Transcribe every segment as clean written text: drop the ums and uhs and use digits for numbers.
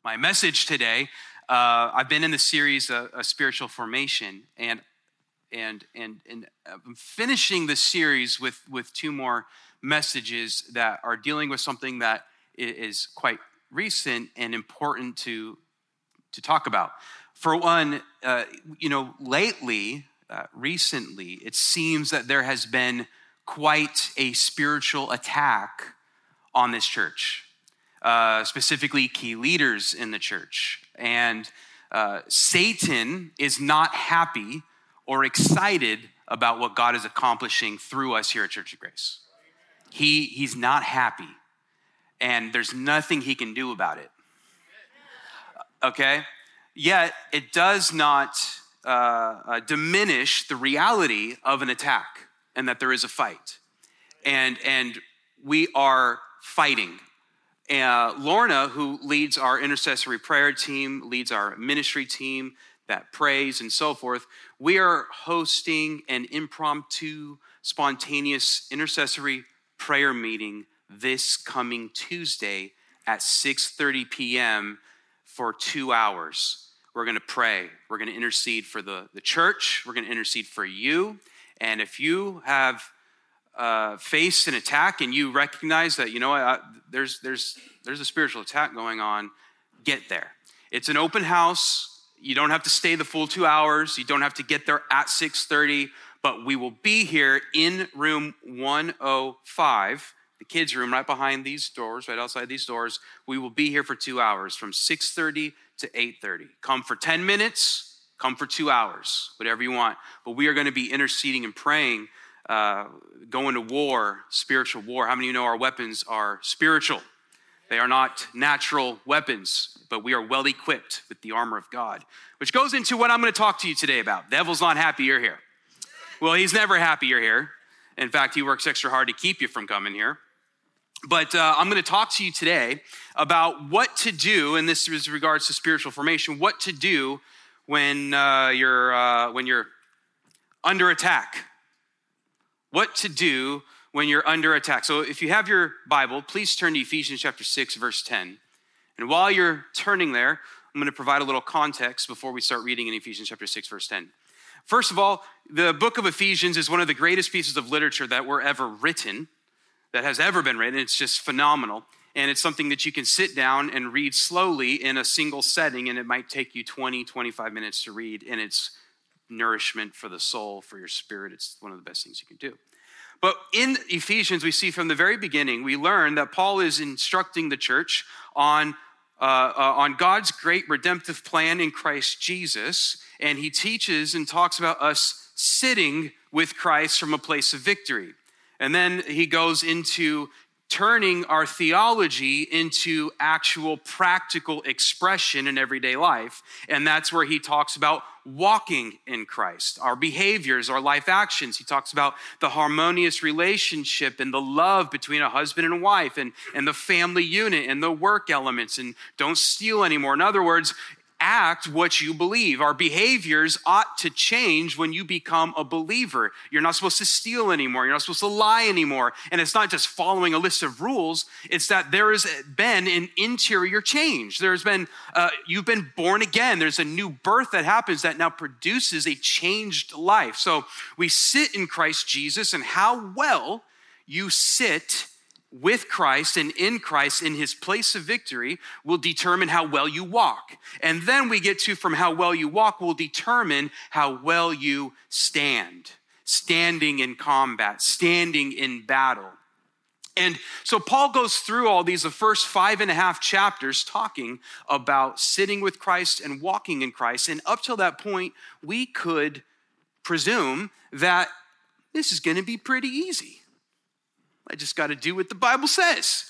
My message today, I've been in the series, a spiritual formation, and I'm finishing the series with two more messages that are dealing with something that is quite recent and important to talk about. For one, recently, it seems that there has been quite a spiritual attack on this church. Specifically key leaders in the church. And Satan is not happy or excited about what God is accomplishing through us here at Church of Grace. He's not happy, and there's nothing he can do about it. Okay? Yet, it does not diminish the reality of an attack and that there is a fight. And we are fighting. Lorna, who leads our intercessory prayer team, leads our ministry team that prays and so forth, we are hosting an impromptu, spontaneous intercessory prayer meeting this coming Tuesday at 6:30 p.m. for 2 hours. We're going to pray. We're going to intercede for the church. We're going to intercede for you. And if you have faced an attack and you recognize that, there's a spiritual attack going on, get there. It's an open house. You don't have to stay the full 2 hours. You don't have to get there at 6:30, but we will be here in room 105, the kids' room right behind these doors, right outside these doors. We will be here for 2 hours from 6:30 to 8:30. Come for 10 minutes, come for 2 hours, whatever you want. But we are going to be interceding and praying, going to war, spiritual war. How many of you know our weapons are spiritual? They are not natural weapons, but we are well equipped with the armor of God, which goes into what I'm going to talk to you today about. The devil's not happy you're here. Well, he's never happy you're here. In fact, he works extra hard to keep you from coming here. But I'm going to talk to you today about what to do, and this is regards to spiritual formation, what to do when you're under attack. What to do when you're under attack. So if you have your Bible, please turn to Ephesians chapter 6, verse 10. And while you're turning there, I'm going to provide a little context before we start reading in Ephesians chapter 6, verse 10. First of all, the book of Ephesians is one of the greatest pieces of literature that were ever written, that has ever been written. It's just phenomenal. And it's something that you can sit down and read slowly in a single setting, and it might take you 20, 25 minutes to read, and it's nourishment for the soul, for your spirit. It's one of the best things you can do. But in Ephesians, we see from the very beginning, we learn that Paul is instructing the church on God's great redemptive plan in Christ Jesus, and he teaches and talks about us sitting with Christ from a place of victory. And then he goes into turning our theology into actual practical expression in everyday life. And that's where he talks about walking in Christ, our behaviors, our life actions. He talks about the harmonious relationship and the love between a husband and a wife and the family unit and the work elements, and don't steal anymore. In other words, act what you believe. Our behaviors ought to change when you become a believer. You're not supposed to steal anymore. You're not supposed to lie anymore. And it's not just following a list of rules. It's that there has been an interior change. There's been, you've been born again. There's a new birth that happens that now produces a changed life. So we sit in Christ Jesus, and how well you sit with Christ and in Christ in his place of victory will determine how well you walk. And then we get to, from how well you walk will determine how well you stand. Standing in combat, standing in battle. And so Paul goes through all these, the first 5.5 chapters, talking about sitting with Christ and walking in Christ. And up till that point, we could presume that this is going to be pretty easy. I just got to do what the Bible says.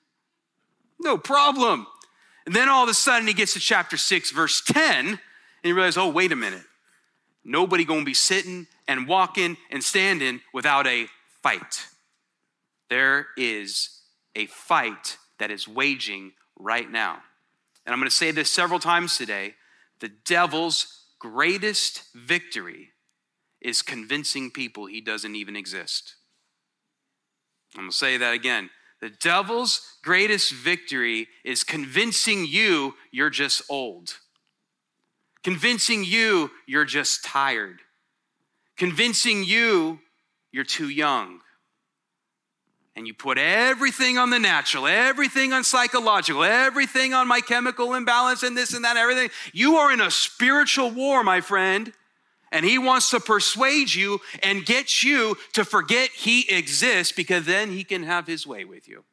No problem. And then all of a sudden he gets to chapter 6, verse 10, and he realizes, oh, wait a minute. Nobody going to be sitting and walking and standing without a fight. There is a fight that is waging right now. And I'm going to say this several times today. The devil's greatest victory is convincing people he doesn't even exist. I'm going to say that again. The devil's greatest victory is convincing you you're just old, convincing you you're just tired, convincing you you're too young. And you put everything on the natural, everything on psychological, everything on my chemical imbalance and this and that, everything. You are in a spiritual war, my friend. And he wants to persuade you and get you to forget he exists, because then he can have his way with you.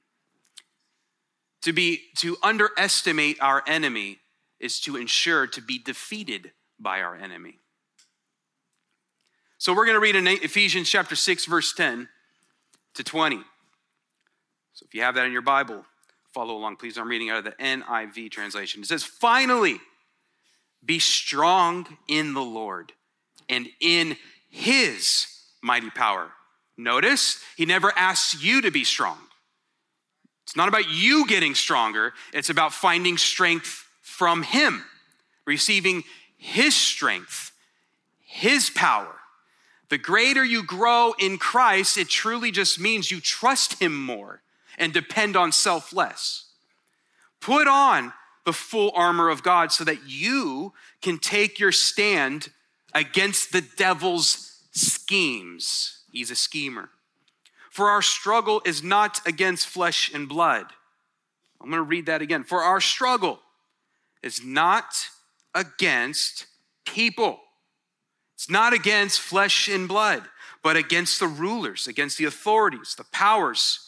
To underestimate our enemy is to ensure to be defeated by our enemy. So we're going to read in Ephesians chapter 6, verse 10 to 20. So if you have that in your Bible, follow along, please. I'm reading out of the NIV translation. It says, finally, be strong in the Lord and in his mighty power. Notice, he never asks you to be strong. It's not about you getting stronger. It's about finding strength from him, receiving his strength, his power. The greater you grow in Christ, it truly just means you trust him more and depend on self less. Put on the full armor of God so that you can take your stand against the devil's schemes. He's a schemer. For our struggle is not against flesh and blood. I'm going to read that again. For our struggle is not against people. It's not against flesh and blood, but against the rulers, against the authorities, the powers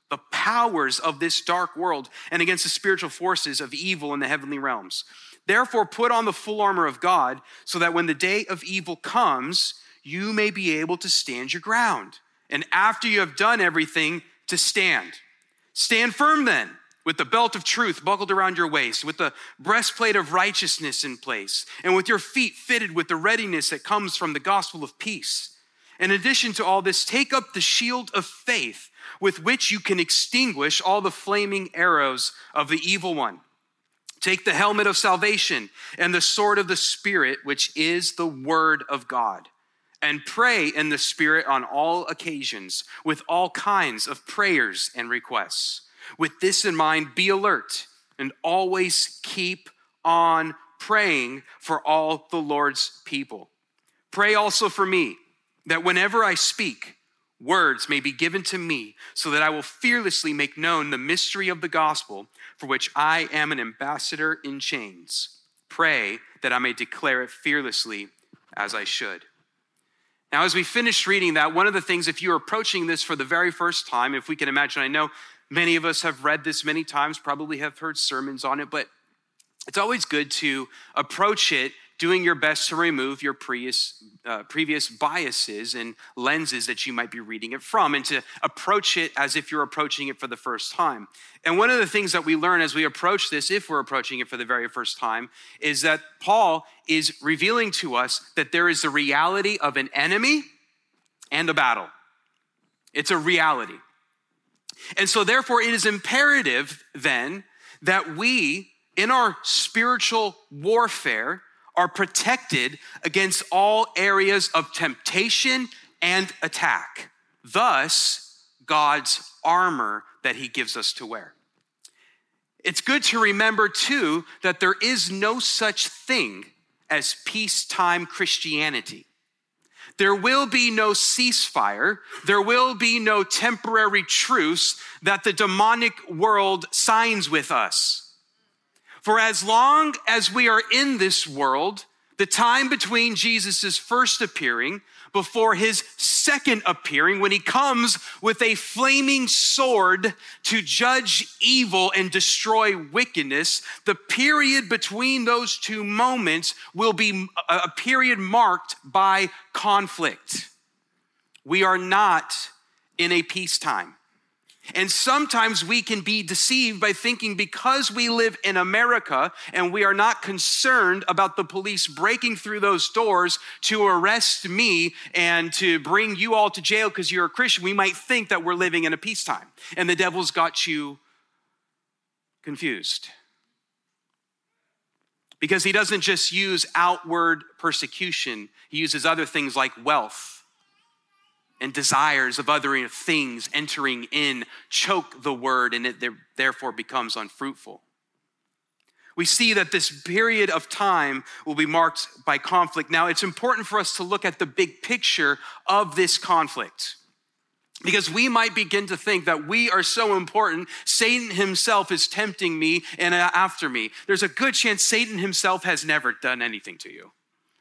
of this dark world, and against the spiritual forces of evil in the heavenly realms. Therefore, put on the full armor of God so that when the day of evil comes, you may be able to stand your ground. And after you have done everything, to stand. Stand firm then, with the belt of truth buckled around your waist, with the breastplate of righteousness in place, and with your feet fitted with the readiness that comes from the gospel of peace. In addition to all this, take up the shield of faith, with which you can extinguish all the flaming arrows of the evil one. Take the helmet of salvation and the sword of the Spirit, which is the word of God. And pray in the Spirit on all occasions with all kinds of prayers and requests. With this in mind, be alert and always keep on praying for all the Lord's people. Pray also for me, that whenever I speak, words may be given to me, so that I will fearlessly make known the mystery of the gospel, for which I am an ambassador in chains. Pray that I may declare it fearlessly as I should. Now, as we finish reading that, one of the things, if you're approaching this for the very first time, if we can imagine, I know many of us have read this many times, probably have heard sermons on it, but it's always good to approach it doing your best to remove your previous biases and lenses that you might be reading it from, and to approach it as if you're approaching it for the first time. And one of the things that we learn as we approach this, if we're approaching it for the very first time, is that Paul is revealing to us that there is the reality of an enemy and a battle. It's a reality. And so therefore it is imperative then that we, in our spiritual warfare, are protected against all areas of temptation and attack. Thus, God's armor that he gives us to wear. It's good to remember too that there is no such thing as peacetime Christianity. There will be no ceasefire. There will be no temporary truce that the demonic world signs with us. For as long as we are in this world, the time between Jesus' first appearing before his second appearing, when he comes with a flaming sword to judge evil and destroy wickedness, the period between those two moments will be a period marked by conflict. We are not in a peacetime. And sometimes we can be deceived by thinking because we live in America and we are not concerned about the police breaking through those doors to arrest me and to bring you all to jail because you're a Christian, we might think that we're living in a peacetime and the devil's got you confused. Because he doesn't just use outward persecution, he uses other things like wealth and desires of other things entering in choke the word, and it therefore becomes unfruitful. We see that this period of time will be marked by conflict. Now, it's important for us to look at the big picture of this conflict, because we might begin to think that we are so important, Satan himself is tempting me and after me. There's a good chance Satan himself has never done anything to you.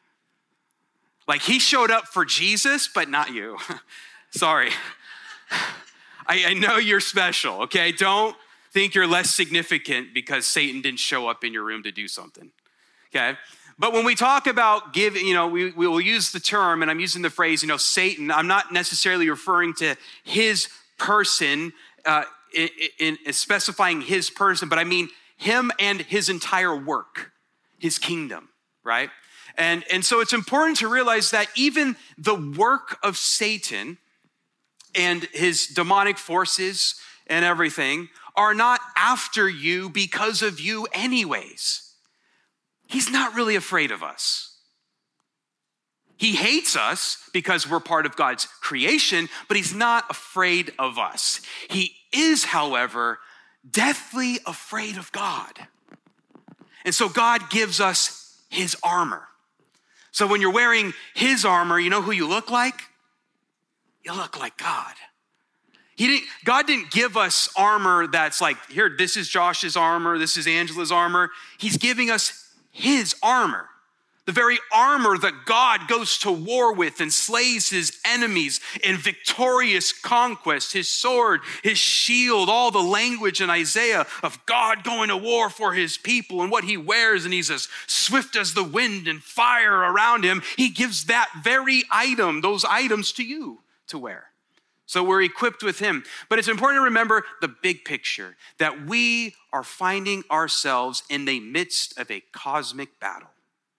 Like, he showed up for Jesus, but not you. Sorry. I know you're special, okay? Don't think you're less significant because Satan didn't show up in your room to do something, okay? But when we talk about giving, we will use the term, and I'm using the phrase, Satan. I'm not necessarily referring to his person, in specifying his person, but I mean him and his entire work, his kingdom, right? And so it's important to realize that even the work of Satan and his demonic forces and everything are not after you because of you anyways. He's not really afraid of us. He hates us because we're part of God's creation, but he's not afraid of us. He is, however, deathly afraid of God. And so God gives us his armor. So when you're wearing his armor, you know who you look like? You look like God. God didn't give us armor that's like, here, this is Josh's armor, this is Angela's armor. He's giving us his armor, the very armor that God goes to war with and slays his enemies in victorious conquest, his sword, his shield, all the language in Isaiah of God going to war for his people and what he wears, and he's as swift as the wind and fire around him. He gives that very item, those items to you to wear. So we're equipped with him. But it's important to remember the big picture, that we are finding ourselves in the midst of a cosmic battle.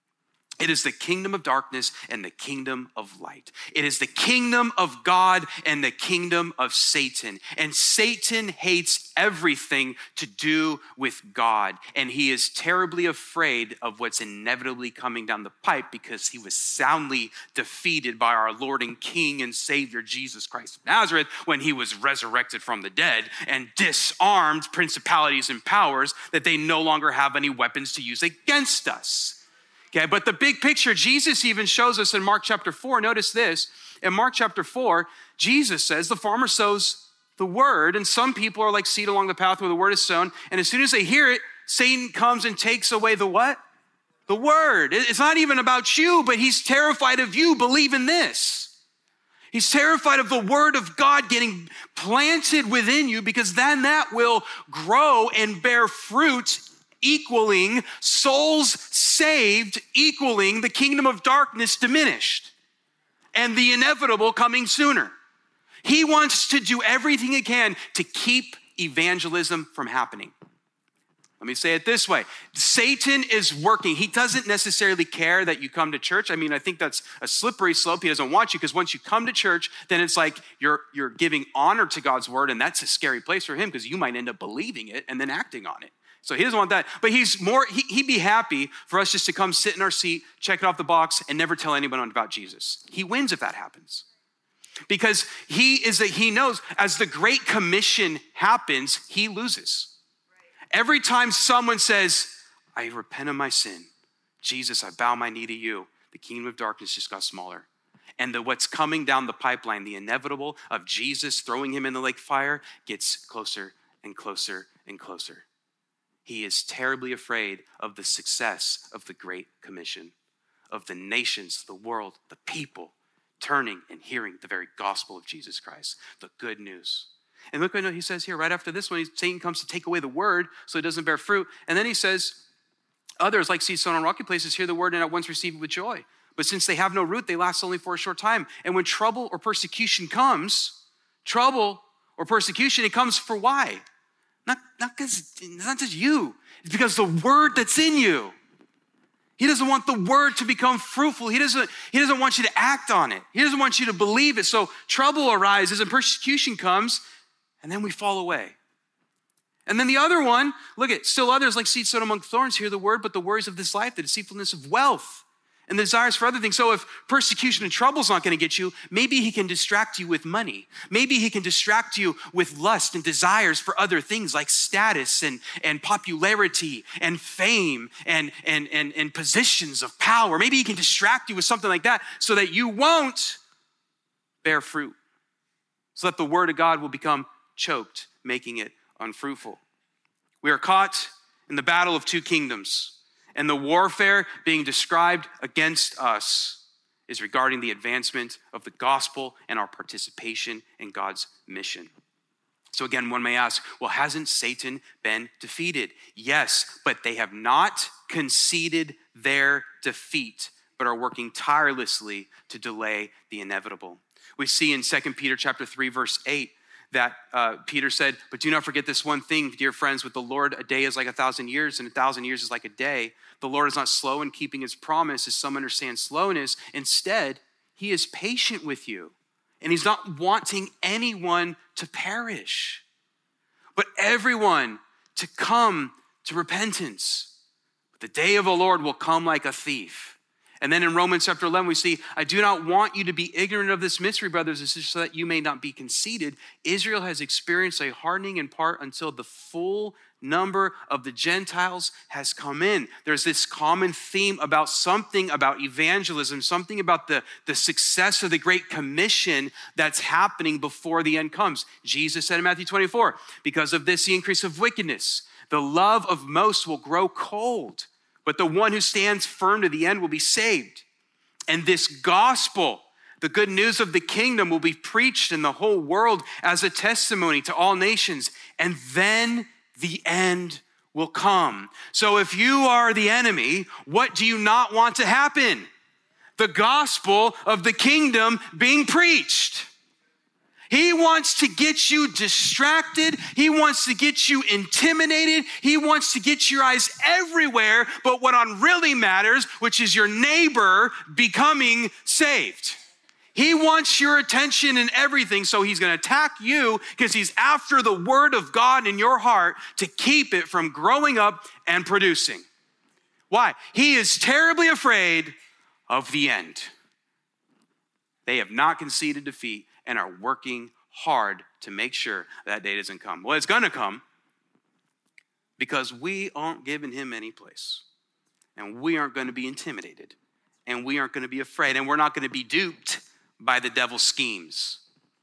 It is the kingdom of darkness and the kingdom of light. It is the kingdom of God and the kingdom of Satan. And Satan hates everything to do with God. And he is terribly afraid of what's inevitably coming down the pipe, because he was soundly defeated by our Lord and King and Savior, Jesus Christ of Nazareth, when he was resurrected from the dead and disarmed principalities and powers that they no longer have any weapons to use against us. Okay, but the big picture, Jesus even shows us in Mark chapter 4. Notice this. In Mark chapter 4, Jesus says the farmer sows the word, and some people are like seed along the path where the word is sown, and as soon as they hear it, Satan comes and takes away the what? The word. It's not even about you, but he's terrified of you believing this. He's terrified of the word of God getting planted within you, because then that will grow and bear fruit, equaling souls saved, equaling the kingdom of darkness diminished, and the inevitable coming sooner. He wants to do everything he can to keep evangelism from happening. Let me say it this way. Satan is working. He doesn't necessarily care that you come to church. I mean, I think that's a slippery slope. He doesn't want you, because once you come to church, then it's like you're giving honor to God's word, and that's a scary place for him, because you might end up believing it and then acting on it. So he doesn't want that. But he'd be happy for us just to come sit in our seat, check it off the box, and never tell anyone about Jesus. He wins if that happens. Because he knows as the Great Commission happens, he loses. Every time someone says, I repent of my sin, Jesus, I bow my knee to you, the kingdom of darkness just got smaller. And what's coming down the pipeline, the inevitable of Jesus throwing him in the lake of fire, gets closer and closer and closer. He is terribly afraid of the success of the Great Commission, of the nations, the world, the people turning and hearing the very gospel of Jesus Christ, the good news. And look what he says here right after this one. Satan comes to take away the word so it doesn't bear fruit. And then he says, others like seed sown on rocky places hear the word and at once receive it with joy. But since they have no root, they last only for a short time. And when trouble or persecution comes, it comes for why? Not because it's not just you. It's because the word that's in you. He doesn't want the word to become fruitful. He doesn't want you to act on it. He doesn't want you to believe it. So trouble arises and persecution comes, and then we fall away. And then the other one, look at, still others like seed sown among thorns hear the word, but the worries of this life, the deceitfulness of wealth, and the desires for other things. So if persecution and trouble is not going to get you, maybe he can distract you with money. Maybe he can distract you with lust and desires for other things like status and popularity and fame and positions of power. Maybe he can distract you with something like that so that you won't bear fruit, so that the word of God will become choked, making it unfruitful. We are caught in the battle of two kingdoms, and the warfare being described against us is regarding the advancement of the gospel and our participation in God's mission. So again, one may ask, well, hasn't Satan been defeated? Yes, but they have not conceded their defeat, but are working tirelessly to delay the inevitable. We see in 2 Peter chapter 3, verse 8, that Peter said, but do not forget this one thing, dear friends, with the Lord, a day is like 1,000 years, and 1,000 years is like a day. The Lord is not slow in keeping his promise, as some understand slowness. Instead, he is patient with you, and he's not wanting anyone to perish, but everyone to come to repentance. But the day of the Lord will come like a thief. And then in Romans chapter 11, we see, I do not want you to be ignorant of this mystery, brothers and sisters, so that you may not be conceited. Israel has experienced a hardening in part until the full number of the Gentiles has come in. There's this common theme about something about evangelism, something about the success of the Great Commission that's happening before the end comes. Jesus said in Matthew 24, because of this, the increase of wickedness, the love of most will grow cold, but the one who stands firm to the end will be saved. And this gospel, the good news of the kingdom, will be preached in the whole world as a testimony to all nations. And then the end will come. So if you are the enemy, what do you not want to happen? The gospel of the kingdom being preached. He wants to get you distracted. He wants to get you intimidated. He wants to get your eyes everywhere but what on really matters, which is your neighbor becoming saved. He wants your attention and everything, so he's going to attack you because he's after the word of God in your heart to keep it from growing up and producing. Why? He is terribly afraid of the end. They have not conceded defeat and are working hard to make sure that day doesn't come. Well, it's going to come because we aren't giving him any place. And we aren't going to be intimidated. And we aren't going to be afraid. And we're not going to be duped by the devil's schemes.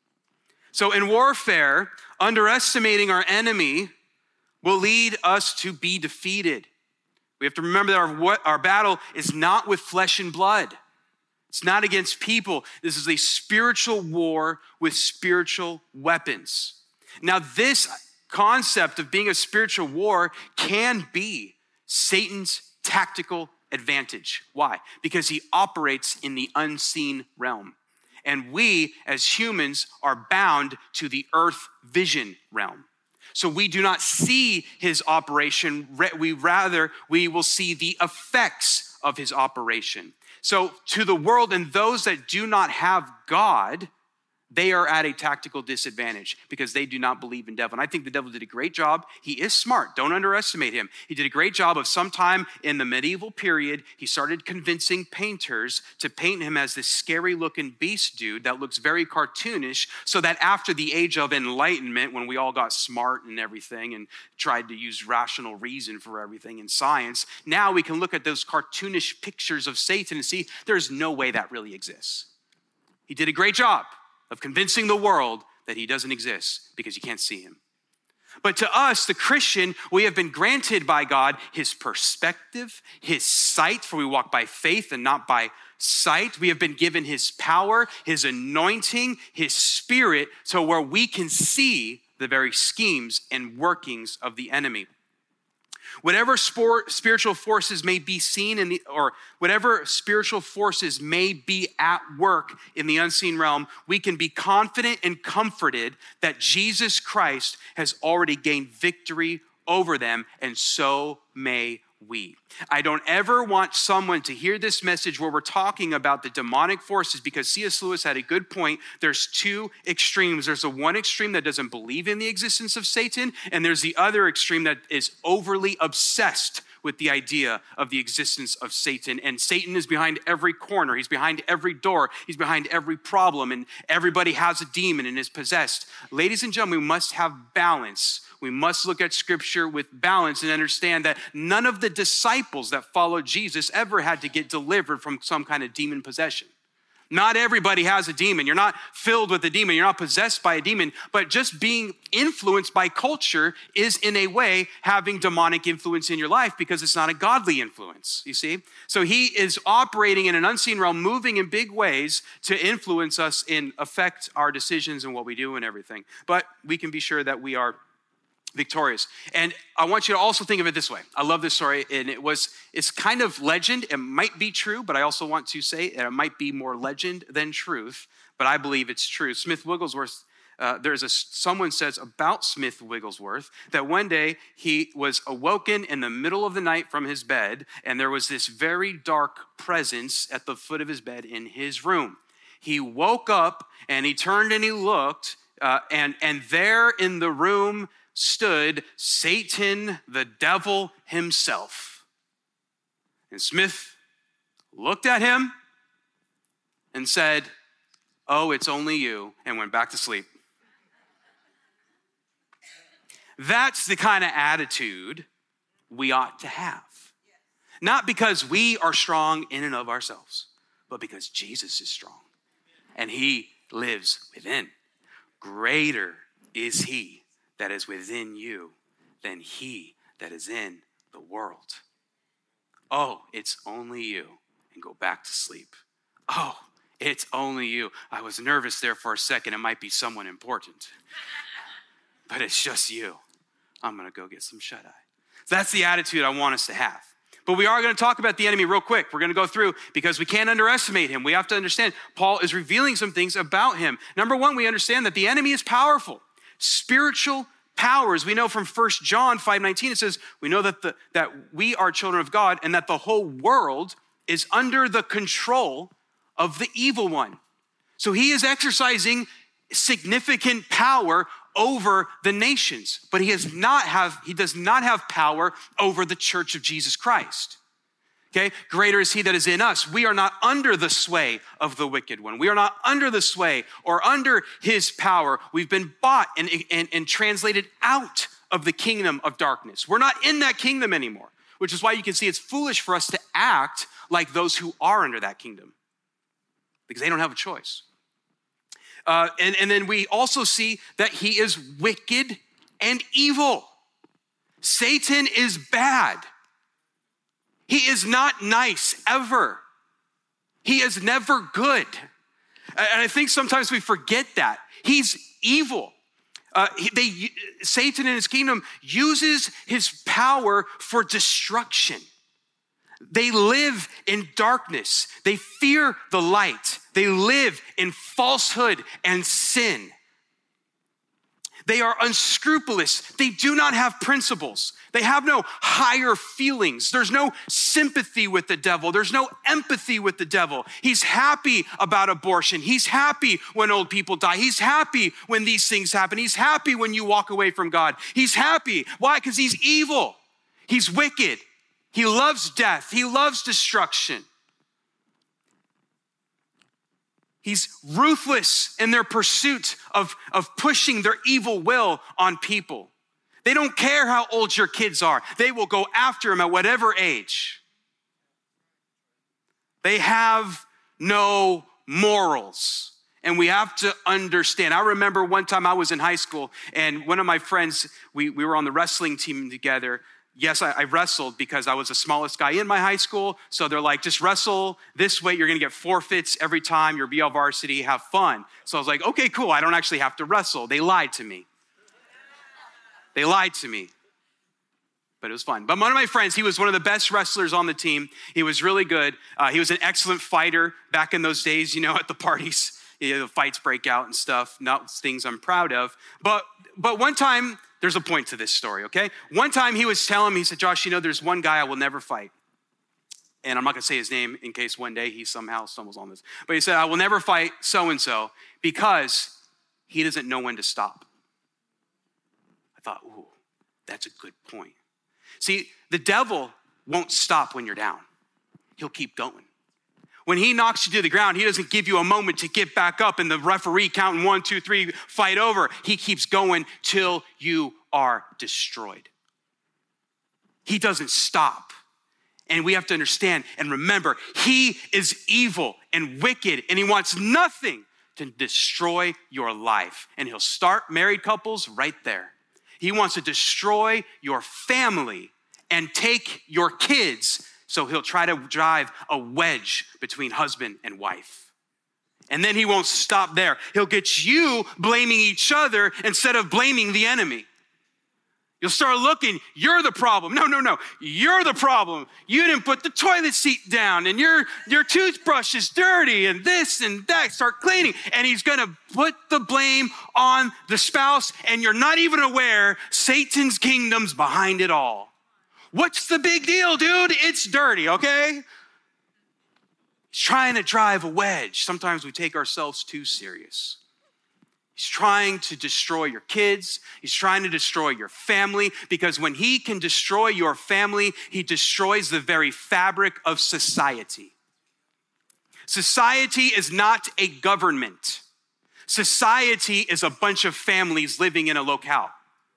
So in warfare, underestimating our enemy will lead us to be defeated. We have to remember that our battle is not with flesh and blood. It's not against people. This is a spiritual war with spiritual weapons. Now, this concept of being a spiritual war can be Satan's tactical advantage. Why? Because he operates in the unseen realm. And we, as humans, are bound to the earth vision realm. So we do not see his operation. We will see the effects of his operation. So to the world and those that do not have God, they are at a tactical disadvantage because they do not believe in devil. And I think the devil did a great job. He is smart. Don't underestimate him. He did a great job of sometime in the medieval period, he started convincing painters to paint him as this scary looking beast dude that looks very cartoonish, so that after the age of enlightenment, when we all got smart and everything and tried to use rational reason for everything in science, now we can look at those cartoonish pictures of Satan and see there's no way that really exists. He did a great job of convincing the world that he doesn't exist because you can't see him. But to us, the Christian, we have been granted by God his perspective, his sight, for we walk by faith and not by sight. We have been given his power, his anointing, his spirit, so where we can see the very schemes and workings of the enemy. Whatever spiritual forces may be seen or whatever spiritual forces may be at work in the unseen realm, we can be confident and comforted that Jesus Christ has already gained victory over them, and so may we. I don't ever want someone to hear this message where we're talking about the demonic forces, because C.S. Lewis had a good point. There's two extremes. There's the one extreme that doesn't believe in the existence of Satan, and there's the other extreme that is overly obsessed with the idea of the existence of Satan. And Satan is behind every corner. He's behind every door. He's behind every problem. And everybody has a demon and is possessed. Ladies and gentlemen, we must have balance. We must look at Scripture with balance and understand that none of the disciples that followed Jesus ever had to get delivered from some kind of demon possession. Not everybody has a demon. You're not filled with a demon. You're not possessed by a demon, but just being influenced by culture is in a way having demonic influence in your life because it's not a godly influence, you see? So he is operating in an unseen realm, moving in big ways to influence us and affect our decisions and what we do and everything. But we can be sure that we are victorious. And I want you to also think of it this way. I love this story, and it's kind of legend. It might be true, but I also want to say that it might be more legend than truth, but I believe it's true. Smith Wigglesworth, someone says about Smith Wigglesworth that one day he was awoken in the middle of the night from his bed, and there was this very dark presence at the foot of his bed in his room. He woke up and he turned and he looked, and there in the room stood Satan, the devil himself. And Smith looked at him and said, "Oh, it's only you," and went back to sleep. That's the kind of attitude we ought to have. Not because we are strong in and of ourselves, but because Jesus is strong and he lives within. Greater is he that is within you than he that is in the world. Oh, it's only you, and go back to sleep. Oh, it's only you. I was nervous there for a second. It might be someone important, but it's just you. I'm going to go get some shut-eye. That's the attitude I want us to have. But we are going to talk about the enemy real quick. We're going to go through because we can't underestimate him. We have to understand Paul is revealing some things about him. Number one, we understand that the enemy is powerful. Spiritual powers. We know from 1 John 5:19, it says, we know that we are children of God and that the whole world is under the control of the evil one. So he is exercising significant power over the nations, but he does not have power over the church of Jesus Christ. Okay, greater is he that is in us. We are not under the sway of the wicked one. We are not under the sway or under his power. We've been bought and translated out of the kingdom of darkness. We're not in that kingdom anymore, which is why you can see it's foolish for us to act like those who are under that kingdom because they don't have a choice. And then we also see that he is wicked and evil. Satan is bad. He is not nice ever. He is never good. And I think sometimes we forget that. He's evil. Satan in his kingdom uses his power for destruction. They live in darkness. They fear the light. They live in falsehood and sin. They are unscrupulous. They do not have principles. They have no higher feelings. There's no sympathy with the devil. There's no empathy with the devil. He's happy about abortion. He's happy when old people die. He's happy when these things happen. He's happy when you walk away from God. He's happy. Why? Because he's evil. He's wicked. He loves death. He loves destruction. He's ruthless in their pursuit of pushing their evil will on people. They don't care how old your kids are. They will go after them at whatever age. They have no morals. And we have to understand. I remember one time I was in high school and one of my friends, we were on the wrestling team together. Yes, I wrestled because I was the smallest guy in my high school. So they're like, just wrestle this way. You're going to get forfeits every time. You're BL varsity. Have fun. So I was like, okay, cool. I don't actually have to wrestle. They lied to me. But it was fun. But one of my friends, he was one of the best wrestlers on the team. He was really good. He was an excellent fighter back in those days, at the parties. The fights break out and stuff. Not things I'm proud of. But one time, there's a point to this story, okay? One time he was telling me, he said, Josh, there's one guy I will never fight. And I'm not going to say his name in case one day he somehow stumbles on this. But he said, I will never fight so-and-so because he doesn't know when to stop. I thought, ooh, that's a good point. See, the devil won't stop when you're down. He'll keep going. When he knocks you to the ground, he doesn't give you a moment to get back up and the referee counting 1, 2, 3, fight over. He keeps going till you are destroyed. He doesn't stop. And we have to understand and remember, he is evil and wicked, and he wants nothing to destroy your life. And he'll start married couples right there. He wants to destroy your family and take your kids. So he'll try to drive a wedge between husband and wife. And then he won't stop there. He'll get you blaming each other instead of blaming the enemy. You'll start looking, you're the problem. No, you're the problem. You didn't put the toilet seat down and your toothbrush is dirty and this and that. Start cleaning. And he's gonna put the blame on the spouse, and you're not even aware Satan's kingdom's behind it all. What's the big deal, dude? It's dirty, okay? He's trying to drive a wedge. Sometimes we take ourselves too serious. He's trying to destroy your kids. He's trying to destroy your family, because when he can destroy your family, he destroys the very fabric of society. Society is not a government. Society is a bunch of families living in a locale.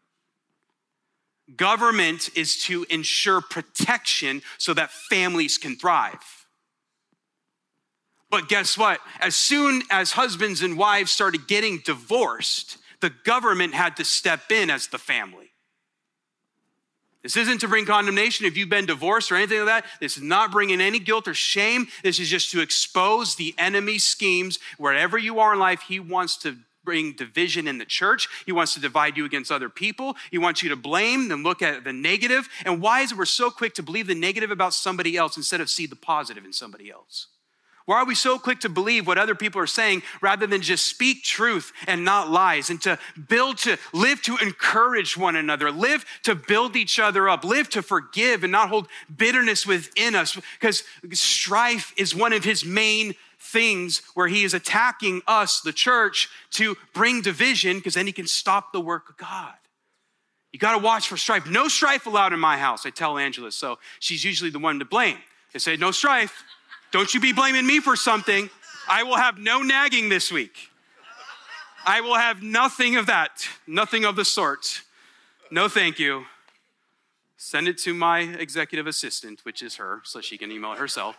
Government is to ensure protection so that families can thrive. But guess what? As soon as husbands and wives started getting divorced, the government had to step in as the family. This isn't to bring condemnation if you've been divorced or anything like that. This is not bringing any guilt or shame. This is just to expose the enemy's schemes. Wherever you are in life, he wants to bring division in the church. He wants to divide you against other people. He wants you to blame and look at the negative. And why is it we're so quick to believe the negative about somebody else instead of see the positive in somebody else? Why are we so quick to believe what other people are saying rather than just speak truth and not lies, and to live to encourage one another, live to build each other up, live to forgive and not hold bitterness within us? Because strife is one of his main things where he is attacking us, the church, to bring division, because then he can stop the work of God. You got to watch for strife. No strife allowed in my house, I tell Angela. So she's usually the one to blame. I say, no strife. Don't you be blaming me for something. I will have no nagging this week. I will have nothing of that. Nothing of the sort. No, thank you. Send it to my executive assistant, which is her, so she can email it herself.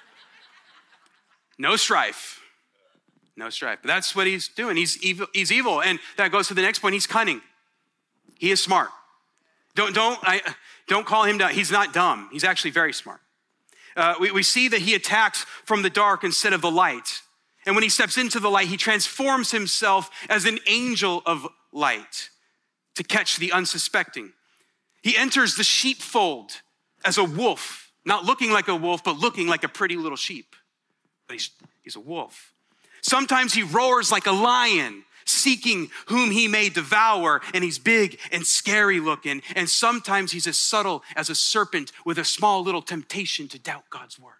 No strife. No strife. But that's what he's doing. He's evil. And that goes to the next point. He's cunning. He is smart. Don't call him dumb. He's not dumb. He's actually very smart. We see that he attacks from the dark instead of the light. And when he steps into the light, he transforms himself as an angel of light to catch the unsuspecting. He enters the sheepfold as a wolf, not looking like a wolf, but looking like a pretty little sheep. But he's a wolf. Sometimes he roars like a lion, seeking whom he may devour, and he's big and scary looking. And sometimes he's as subtle as a serpent with a small little temptation to doubt God's word.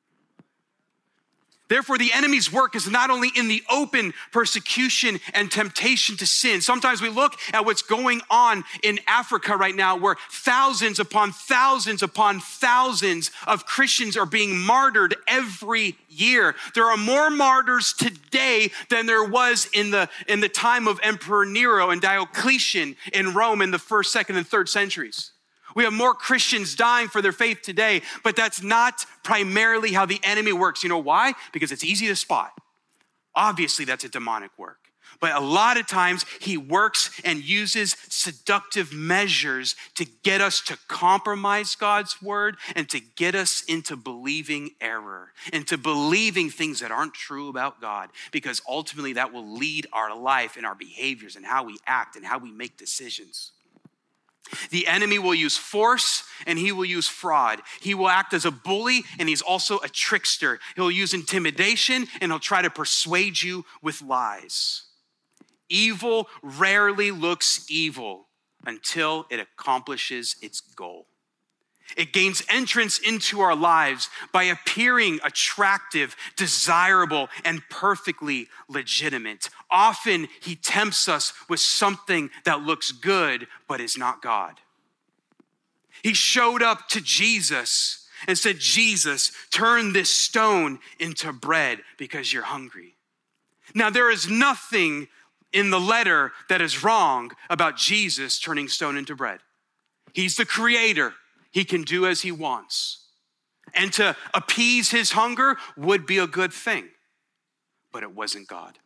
Therefore, the enemy's work is not only in the open persecution and temptation to sin. Sometimes we look at what's going on in Africa right now, where thousands upon thousands upon thousands of Christians are being martyred every year. There are more martyrs today than there was in the time of Emperor Nero and Diocletian in Rome in the 1st, 2nd, and 3rd centuries. We have more Christians dying for their faith today, but that's not primarily how the enemy works. You know why? Because it's easy to spot. Obviously, that's a demonic work. But a lot of times he works and uses seductive measures to get us to compromise God's word and to get us into believing error, into believing things that aren't true about God, because ultimately that will lead our life and our behaviors and how we act and how we make decisions. The enemy will use force and he will use fraud. He will act as a bully, and he's also a trickster. He'll use intimidation, and he'll try to persuade you with lies. Evil rarely looks evil until it accomplishes its goal. It gains entrance into our lives by appearing attractive, desirable, and perfectly legitimate. Often he tempts us with something that looks good but is not God. He showed up to Jesus and said, Jesus, turn this stone into bread because you're hungry. Now, there is nothing in the letter that is wrong about Jesus turning stone into bread. He's the creator. He can do as he wants. And to appease his hunger would be a good thing, but it wasn't God.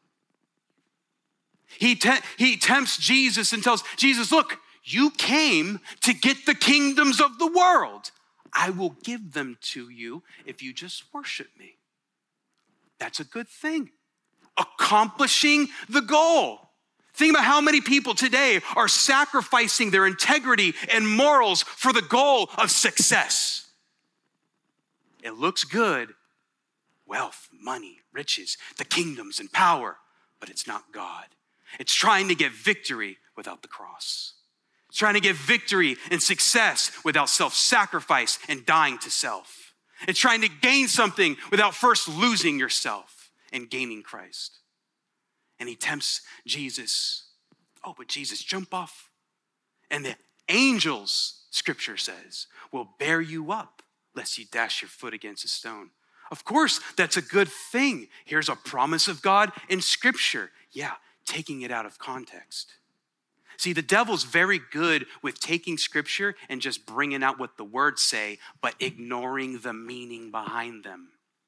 He tempts Jesus and tells Jesus, look, you came to get the kingdoms of the world. I will give them to you if you just worship me. That's a good thing. Accomplishing the goal. Think about how many people today are sacrificing their integrity and morals for the goal of success. It looks good. Wealth, money, riches, the kingdoms and power, but it's not God. It's trying to get victory without the cross. It's trying to get victory and success without self-sacrifice and dying to self. It's trying to gain something without first losing yourself and gaining Christ. And he tempts Jesus. Oh, but Jesus, jump off. And the angels, scripture says, will bear you up lest you dash your foot against a stone. Of course, that's a good thing. Here's a promise of God in scripture. Yeah, taking it out of context. See, the devil's very good with taking scripture and just bringing out what the words say, but ignoring the meaning behind them.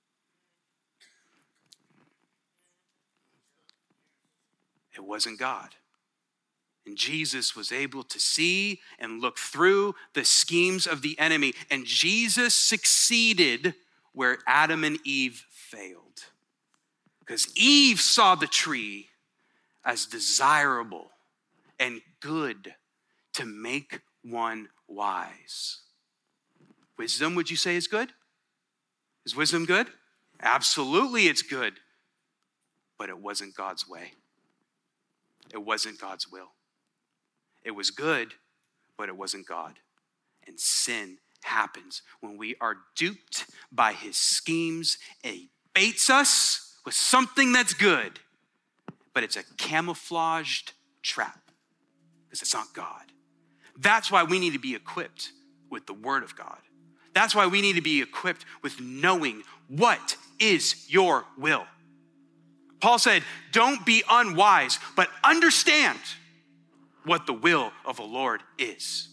It wasn't God. And Jesus was able to see and look through the schemes of the enemy. And Jesus succeeded where Adam and Eve failed. Because Eve saw the tree as desirable and good to make one wise. Wisdom, would you say, is good? Is wisdom good? Absolutely, it's good. But it wasn't God's way. It wasn't God's will. It was good, but it wasn't God. And sin happens when we are duped by his schemes, and he baits us with something that's good, but it's a camouflaged trap because it's not God. That's why we need to be equipped with the word of God. That's why we need to be equipped with knowing what is your will. Paul said, don't be unwise, but understand what the will of the Lord is.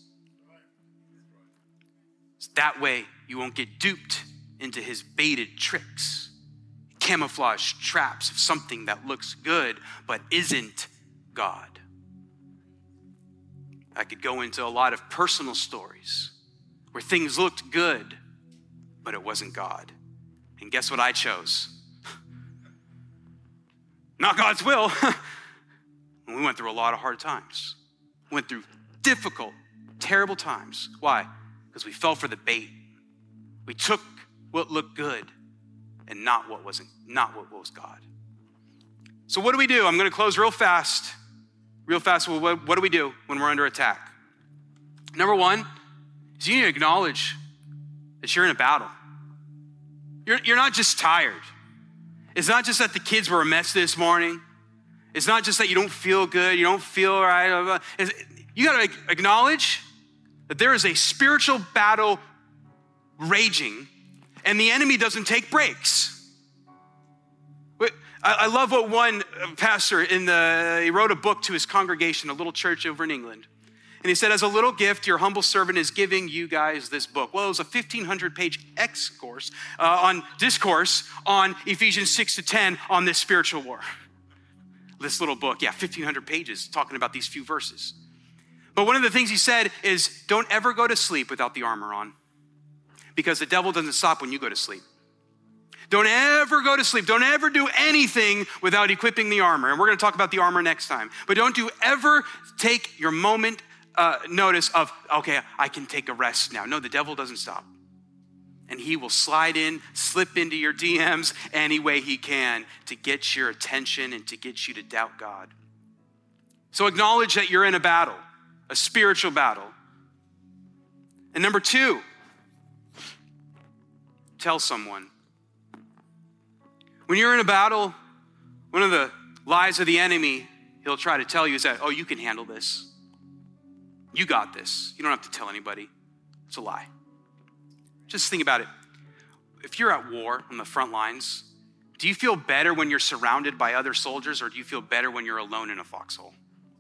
So that way you won't get duped into his baited tricks, camouflage traps of something that looks good but isn't God. I could go into a lot of personal stories where things looked good, but it wasn't God. And guess what I chose? Not God's will. And we went through a lot of hard times. We went through difficult, terrible times. Why? Because we fell for the bait. We took what looked good and not what was God. So what do we do? I'm going to close real fast. Well, what do we do when we're under attack? Number one is you need to acknowledge that you're in a battle. You're not just tired. It's not just that the kids were a mess this morning. It's not just that you don't feel good, you don't feel right. You got to acknowledge that there is a spiritual battle raging and the enemy doesn't take breaks. I love what one pastor he wrote a book to his congregation, a little church over in England. And he said, as a little gift, your humble servant is giving you guys this book. Well, it was a 1,500-page discourse on Ephesians 6-10 on this spiritual war. This little book, 1,500 pages talking about these few verses. But one of the things he said is, don't ever go to sleep without the armor on, because the devil doesn't stop when you go to sleep. Don't ever go to sleep. Don't ever do anything without equipping the armor. And we're going to talk about the armor next time. But don't you ever take your moment notice of, okay, I can take a rest now. No, the devil doesn't stop. And he will slip into your DMs any way he can to get your attention and to get you to doubt God. So acknowledge that you're in a battle, a spiritual battle. And number two, tell someone. When you're in a battle, one of the lies of the enemy he'll try to tell you is that, oh, you can handle this. You got this. You don't have to tell anybody. It's a lie. Just think about it. If you're at war on the front lines, do you feel better when you're surrounded by other soldiers, or do you feel better when you're alone in a foxhole?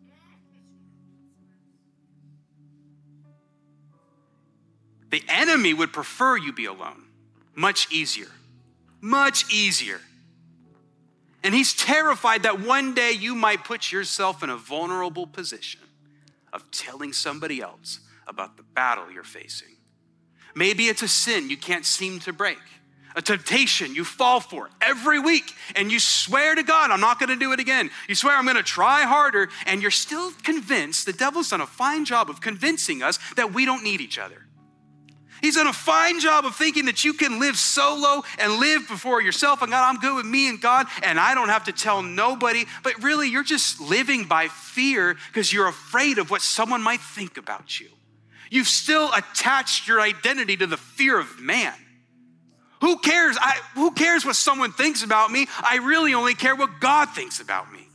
The enemy would prefer you be alone. Much easier. Much easier. And he's terrified that one day you might put yourself in a vulnerable position of telling somebody else about the battle you're facing. Maybe it's a sin you can't seem to break, a temptation you fall for every week, and you swear to God, I'm not gonna do it again. You swear I'm gonna try harder, and you're still convinced. The devil's done a fine job of convincing us that we don't need each other. He's done a fine job of thinking that you can live solo and live before yourself and God, I'm good with me and God, and I don't have to tell nobody. But really, you're just living by fear because you're afraid of what someone might think about you. You've still attached your identity to the fear of man. Who cares? Who cares what someone thinks about me? I really only care what God thinks about me.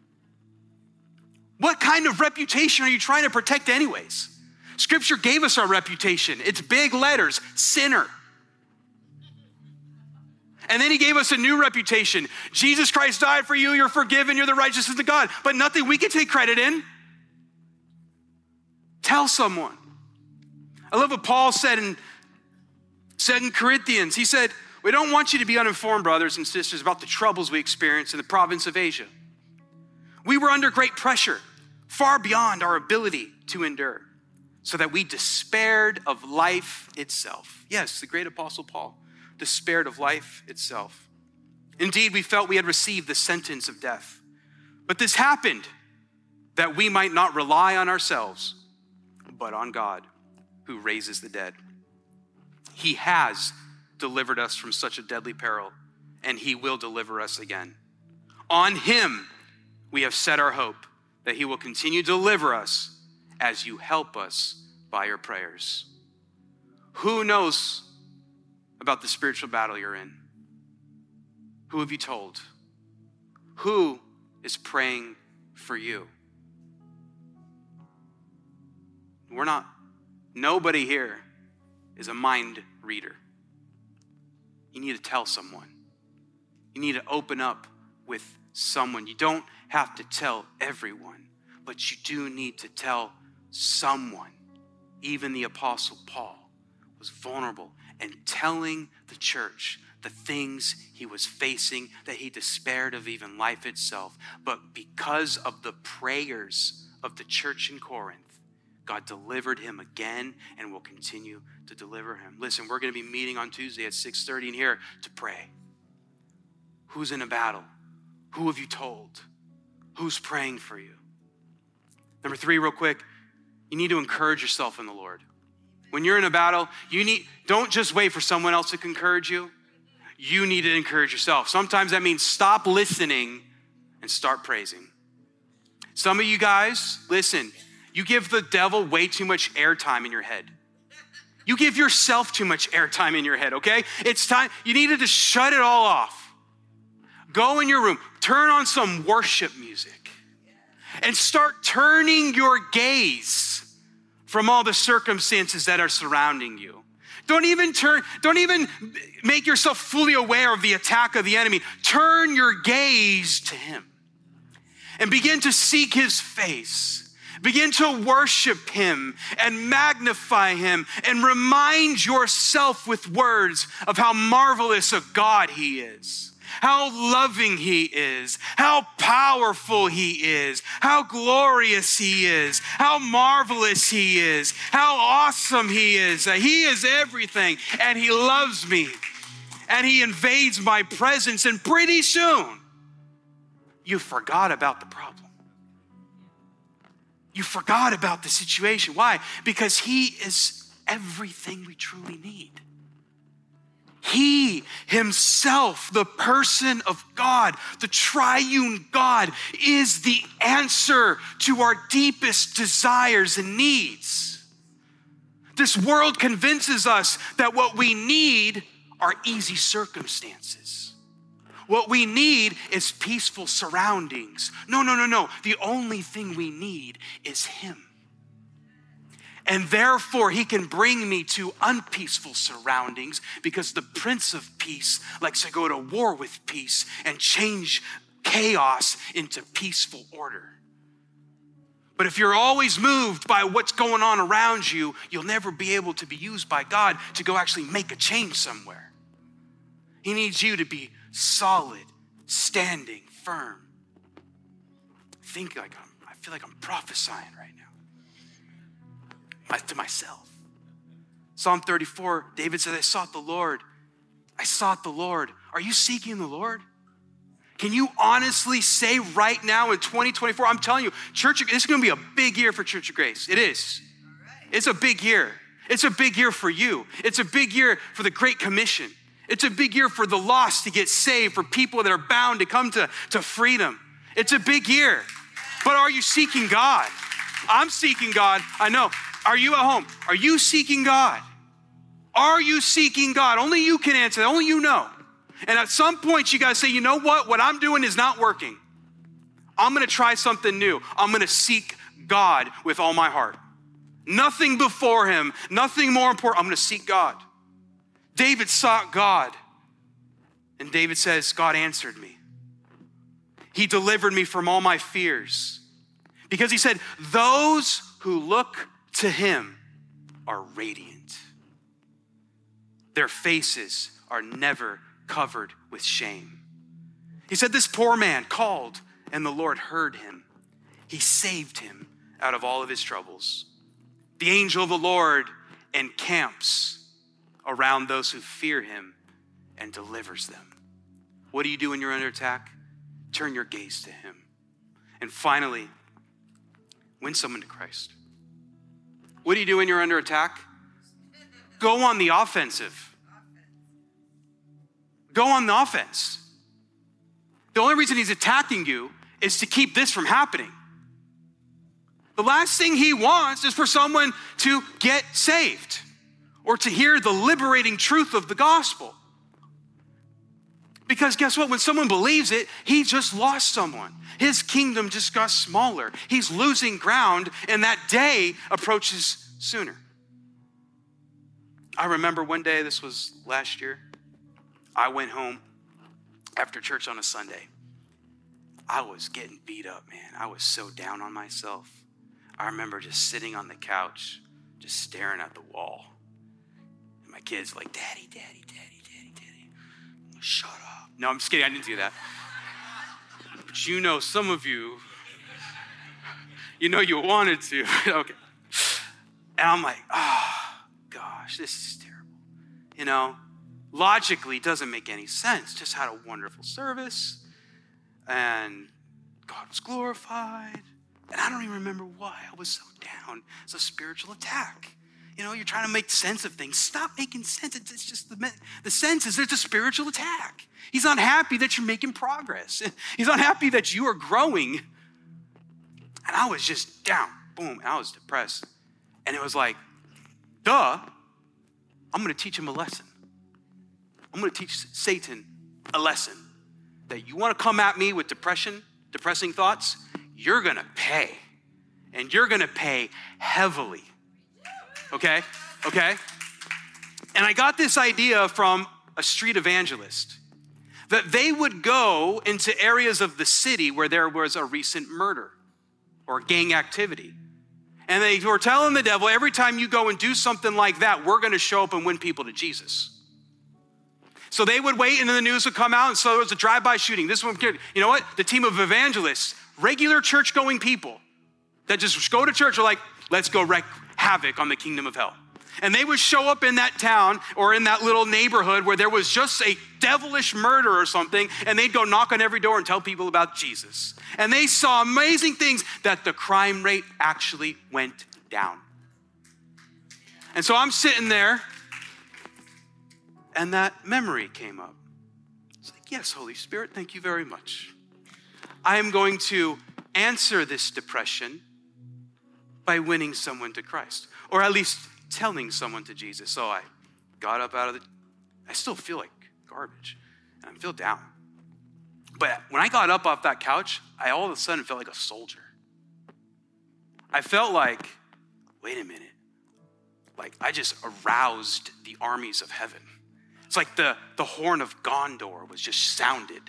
What kind of reputation are you trying to protect anyways? Scripture gave us our reputation. It's big letters, sinner. And then he gave us a new reputation. Jesus Christ died for you, you're forgiven, you're the righteousness of God. But nothing we can take credit in. Tell someone. I love what Paul said in 2 Corinthians. He said, we don't want you to be uninformed, brothers and sisters, about the troubles we experienced in the province of Asia. We were under great pressure, far beyond our ability to endure, so that we despaired of life itself. Yes, the great apostle Paul despaired of life itself. Indeed, we felt we had received the sentence of death. But this happened that we might not rely on ourselves, but on God, who raises the dead. He has delivered us from such a deadly peril, and he will deliver us again. On him we have set our hope that he will continue to deliver us as you help us by your prayers. Who knows about the spiritual battle you're in? Who have you told? Who is praying for you? Nobody here is a mind reader. You need to tell someone. You need to open up with someone. You don't have to tell everyone, but you do need to tell someone. Even the Apostle Paul was vulnerable and telling the church the things he was facing, that he despaired of even life itself. But because of the prayers of the church in Corinth, God delivered him again and will continue to deliver him. Listen, we're going to be meeting on Tuesday at 6:30 in here to pray. Who's in a battle? Who have you told? Who's praying for you? Number 3, real quick, you need to encourage yourself in the Lord. When you're in a battle, don't just wait for someone else to encourage you. You need to encourage yourself. Sometimes that means stop listening and start praising. Some of you guys, listen, you give the devil way too much airtime in your head. You give yourself too much airtime in your head, okay? It's time, you needed to shut it all off. Go in your room, turn on some worship music, and start turning your gaze from all the circumstances that are surrounding you. Don't even make yourself fully aware of the attack of the enemy. Turn your gaze to him and begin to seek his face. Begin to worship him and magnify him and remind yourself with words of how marvelous a God he is, how loving he is, how powerful he is, how glorious he is, how marvelous he is, how awesome he is. He is everything, and he loves me, and he invades my presence, and pretty soon you forgot about the problem. You forgot about the situation. Why? Because he is everything we truly need. He himself, the person of God, the triune God, is the answer to our deepest desires and needs. This world convinces us that what we need are easy circumstances. What we need is peaceful surroundings. No. The only thing we need is him. And therefore, he can bring me to unpeaceful surroundings because the Prince of Peace likes to go to war with peace and change chaos into peaceful order. But if you're always moved by what's going on around you, you'll never be able to be used by God to go actually make a change somewhere. He needs you to be solid, standing, firm. I feel like I'm prophesying right now to myself. Psalm 34, David said, I sought the Lord. I sought the Lord. Are you seeking the Lord? Can you honestly say right now in 2024, I'm telling you, this is going to be a big year for Church of Grace. It is. It's a big year. It's a big year for you. It's a big year for the Great Commission. It's a big year for the lost to get saved, for people that are bound to come to freedom. It's a big year. But are you seeking God? I'm seeking God. I know. Are you at home? Are you seeking God? Are you seeking God? Only you can answer that. Only you know. And at some point, you got to say, you know what? What I'm doing is not working. I'm going to try something new. I'm going to seek God with all my heart. Nothing before him, nothing more important. I'm going to seek God. David sought God. And David says, God answered me. He delivered me from all my fears. Because he said, those who look to him are radiant. Their faces are never covered with shame. He said, this poor man called and the Lord heard him. He saved him out of all of his troubles. The angel of the Lord encamps around those who fear him and delivers them. What do you do when you're under attack? Turn your gaze to him. And finally, win someone to Christ. What do you do when you're under attack? Go on the offensive. Go on the offense. The only reason he's attacking you is to keep this from happening. The last thing he wants is for someone to get saved or to hear the liberating truth of the gospel. Because guess what? When someone believes it, he just lost someone. His kingdom just got smaller. He's losing ground, and that day approaches sooner. I remember one day, this was last year, I went home after church on a Sunday. I was getting beat up, man. I was so down on myself. I remember just sitting on the couch, just staring at the wall. And my kids like, Daddy, Daddy, Daddy, Daddy, Daddy. Shut up. No, I'm just kidding. I didn't do that. But you know, some of you, you know you wanted to. Okay. And I'm like, oh, gosh, this is terrible. You know, logically, it doesn't make any sense. Just had a wonderful service, and God was glorified. And I don't even remember why I was so down. It's a spiritual attack. You know, you're trying to make sense of things. Stop making sense. It's just the sense is there's a spiritual attack. He's not happy that you're making progress. He's not happy that you are growing. And I was just down. Boom. And I was depressed. And it was like, duh, I'm going to teach him a lesson. I'm going to teach Satan a lesson. That you want to come at me with depressing thoughts, you're going to pay. And you're going to pay heavily. Okay? And I got this idea from a street evangelist. That they would go into areas of the city where there was a recent murder or gang activity. And they were telling the devil, every time you go and do something like that, we're going to show up and win people to Jesus. So they would wait and then the news would come out. And so there was a drive-by shooting. This one, you know what? The team of evangelists, regular church-going people that just go to church are like, let's go wreak havoc on the kingdom of hell. And they would show up in that town or in that little neighborhood where there was just a devilish murder or something, and they'd go knock on every door and tell people about Jesus. And they saw amazing things that the crime rate actually went down. And so I'm sitting there, and that memory came up. It's like, yes, Holy Spirit, thank you very much. I am going to answer this depression by winning someone to Christ, or at least telling someone to Jesus. So I got up out of I still feel like garbage, and I feel down. But when I got up off that couch, I all of a sudden felt like a soldier. I felt like, wait a minute, like I just aroused the armies of heaven. It's like the horn of Gondor was just sounded.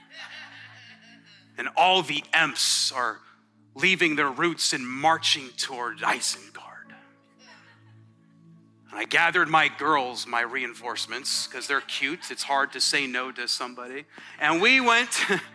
And all the Emps are leaving their roots and marching toward Isengard. And I gathered my girls, my reinforcements, because they're cute. It's hard to say no to somebody. And we went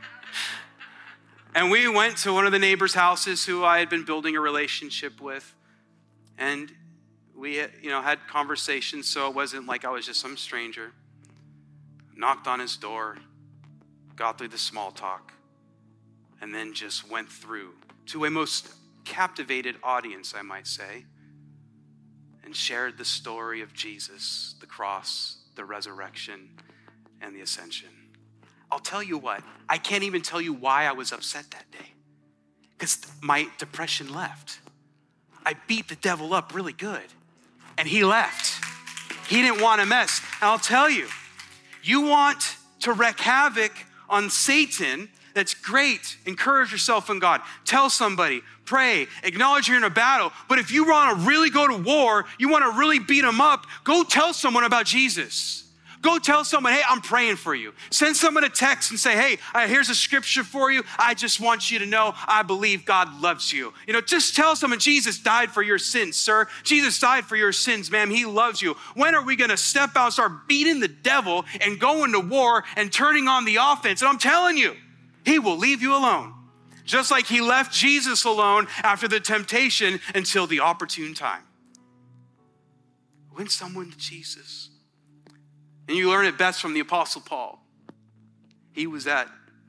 to one of the neighbors' houses who I had been building a relationship with. And we had conversations, so it wasn't like I was just some stranger. Knocked on his door, got through the small talk, and then just went through to a most captivated audience, I might say, and shared the story of Jesus, the cross, the resurrection, and the ascension. I'll tell you what, I can't even tell you why I was upset that day, because my depression left. I beat the devil up really good, and he left. He didn't want to mess. And I'll tell you, you want to wreak havoc on Satan, that's great. Encourage yourself in God. Tell somebody, pray, acknowledge you're in a battle. But if you want to really go to war, you want to really beat them up, go tell someone about Jesus. Go tell someone, hey, I'm praying for you. Send someone a text and say, hey, here's a scripture for you. I just want you to know I believe God loves you. Just tell someone Jesus died for your sins, sir. Jesus died for your sins, ma'am. He loves you. When are we going to step out and start beating the devil and going to war and turning on the offense? And I'm telling you, he will leave you alone. Just like he left Jesus alone after the temptation until the opportune time. Win someone to Jesus. And you learn it best from the Apostle Paul. He was at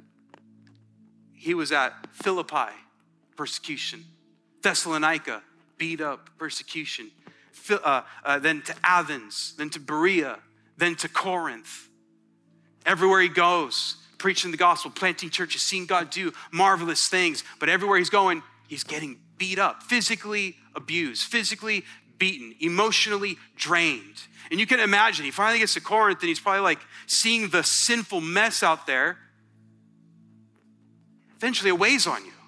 Philippi, persecution. Thessalonica, beat up, persecution. Then to Athens, then to Berea, then to Corinth. Everywhere he goes, preaching the gospel, planting churches, seeing God do marvelous things. But everywhere he's going, he's getting beat up, physically abused, physically beaten, emotionally drained. And you can imagine, he finally gets to Corinth and he's probably like seeing the sinful mess out there. Eventually it weighs on you.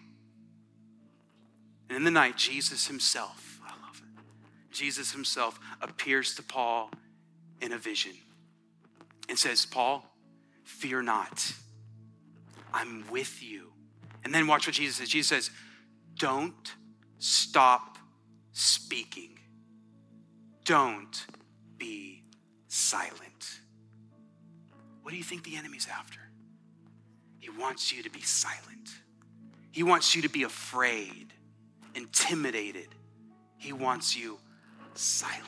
And in the night, Jesus himself, I love it, Jesus himself appears to Paul in a vision and says, Paul, fear not. I'm with you. And then watch what Jesus says. Jesus says, don't stop speaking. Don't be silent. What do you think the enemy's after? He wants you to be silent. He wants you to be afraid, intimidated. He wants you silent.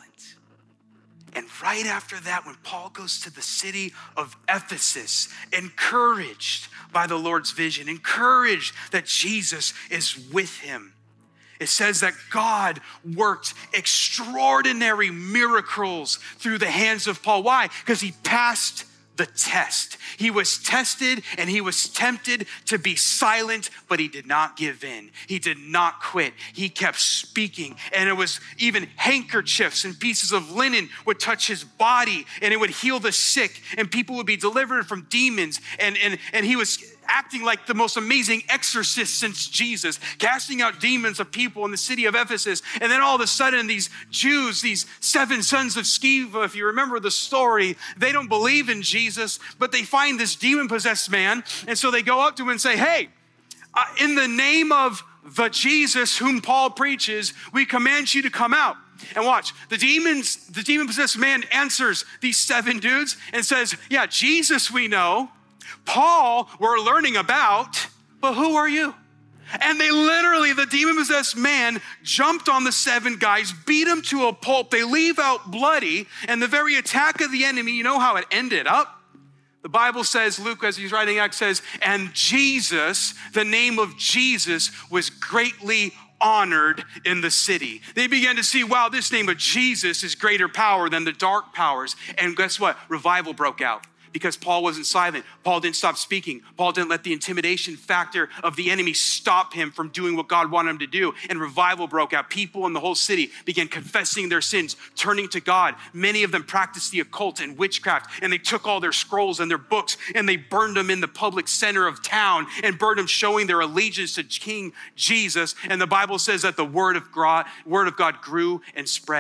And right after that, when Paul goes to the city of Ephesus, encouraged by the Lord's vision, encouraged that Jesus is with him, it says that God worked extraordinary miracles through the hands of Paul. Why? Because he passed the test. He was tested and he was tempted to be silent, but he did not give in. He did not quit. He kept speaking. And it was even handkerchiefs and pieces of linen would touch his body and it would heal the sick and people would be delivered from demons. And he was acting like the most amazing exorcist since Jesus, casting out demons of people in the city of Ephesus. And then all of a sudden, these Jews, these 7 sons of Sceva, if you remember the story, they don't believe in Jesus, but they find this demon-possessed man. And so they go up to him and say, hey, in the name of the Jesus whom Paul preaches, we command you to come out. And watch, the demon-possessed man answers these 7 dudes and says, yeah, Jesus we know, Paul we're learning about, but who are you? And they literally, the demon-possessed man jumped on the 7 guys, beat them to a pulp. They leave out bloody, and the very attack of the enemy, you know how it ended up? The Bible says, Luke, as he's writing Acts, says, and Jesus, the name of Jesus, was greatly honored in the city. They began to see, wow, this name of Jesus is greater power than the dark powers. And guess what? Revival broke out. Because Paul wasn't silent. Paul didn't stop speaking. Paul didn't let the intimidation factor of the enemy stop him from doing what God wanted him to do. And revival broke out. People in the whole city began confessing their sins, turning to God. Many of them practiced the occult and witchcraft. And they took all their scrolls and their books and they burned them in the public center of town and burned them showing their allegiance to King Jesus. And the Bible says that the word of God grew and spread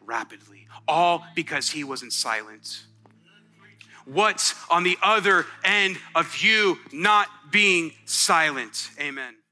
rapidly, all because he wasn't silent. What's on the other end of you not being silent? Amen.